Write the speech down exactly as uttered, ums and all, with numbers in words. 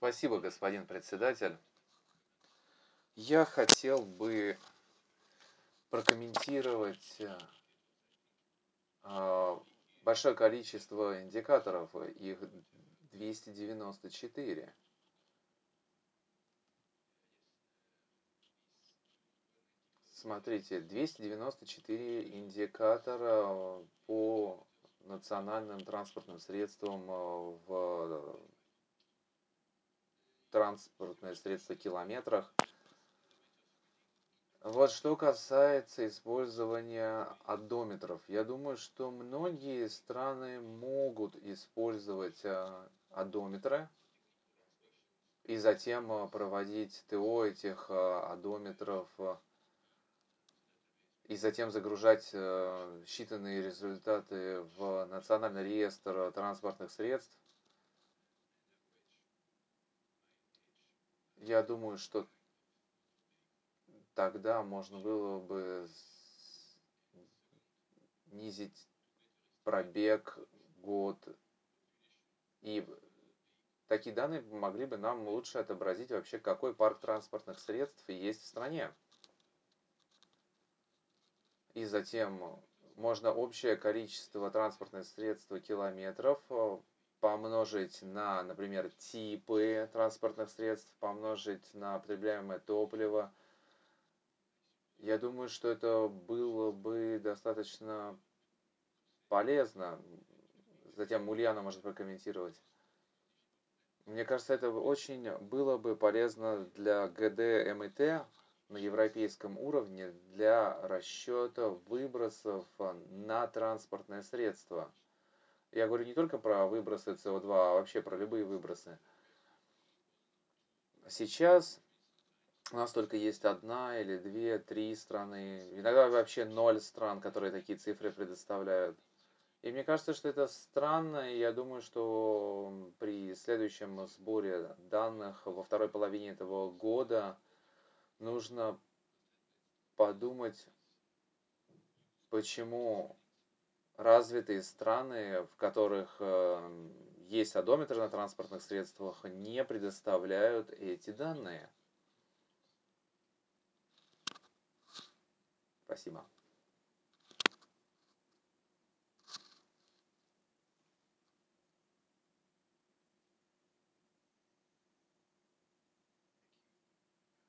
Спасибо, господин председатель. Я хотел бы прокомментировать э, а, большое количество индикаторов, э, их двести девяносто четыре. Смотрите, двести девяносто четыре индикатора по национальным транспортным средствам э, в транспортные средства километрах. Вот что касается использования одометров, я думаю, что многие страны могут использовать э, одометры и затем э, проводить ТО этих э, одометров э, и затем загружать э, считанные результаты в Национальный реестр транспортных средств. Я думаю, что тогда можно было бы снизить пробег, год, и такие данные могли бы нам лучше отобразить вообще, какой парк транспортных средств есть в стране. И затем можно общее количество транспортных средств километров э, помножить на, например, типы транспортных средств, помножить на потребляемое топливо. Я думаю, что это было бы достаточно полезно. Затем Ульяна может прокомментировать. Мне кажется, это очень было бы полезно для ГД МИТ на европейском уровне для расчета выбросов на транспортное средство. Я говорю не только про выбросы СО два, а вообще про любые выбросы. Сейчас у нас только есть одна или две, три страны, иногда вообще ноль стран, которые такие цифры предоставляют. И мне кажется, что это странно, и я думаю, что при следующем сборе данных во второй половине этого года нужно подумать, почему развитые страны, в которых э, есть одометр на транспортных средствах, не предоставляют эти данные. Спасибо.